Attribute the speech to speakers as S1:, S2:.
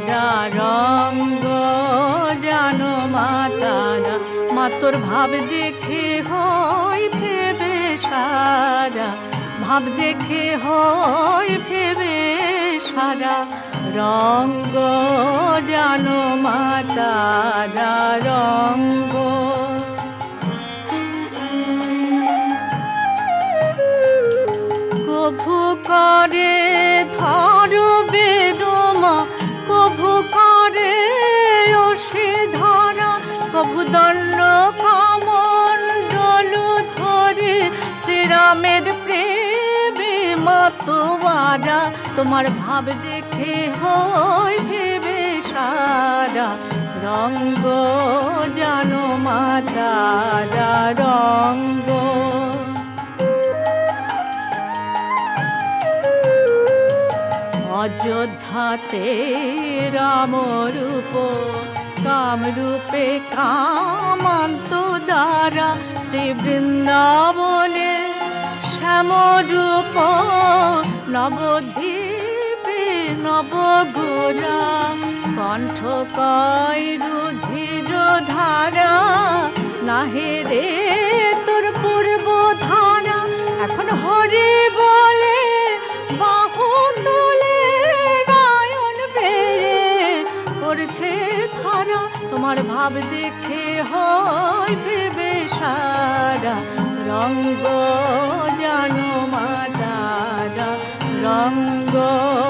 S1: রঙ্গ জানো মা তারা, মা তোর ভাব দেখে হয় ভেবে সারা, ভাব দেখে হয় ভেবে সারা। রঙ্গ জানো মা তারা রঙ্গ। কভু করে ধরো বেদমা, কভু করে ওষে ধরা, কভু দণ্ড কমণ্ডল ধরে শ্রীরামের প্রেমে মতোয়ারা। তোমার ভাব দেখে হয় ভেবে সারা, রঙ্গ জানো মা তারা রঙ্গ। অযোধ্যাতে রামরূপ, কামরূপে কামান্ত দ্বারা, শ্রী বৃন্দাবনে শ্যামরূপ, নবদ্বীপে নবগোরা, কণ্ঠ কয় রুধির ধারা, নাহে রে তোর পূর্ব ধারা। এখন হরি বলে বাহু তোলে, নয়ন বেয়ে করছে ধারা। তোমার ভাব দেখে হয় ভেবে সারা, রঙ্গ জানো মা তারা রঙ্গ।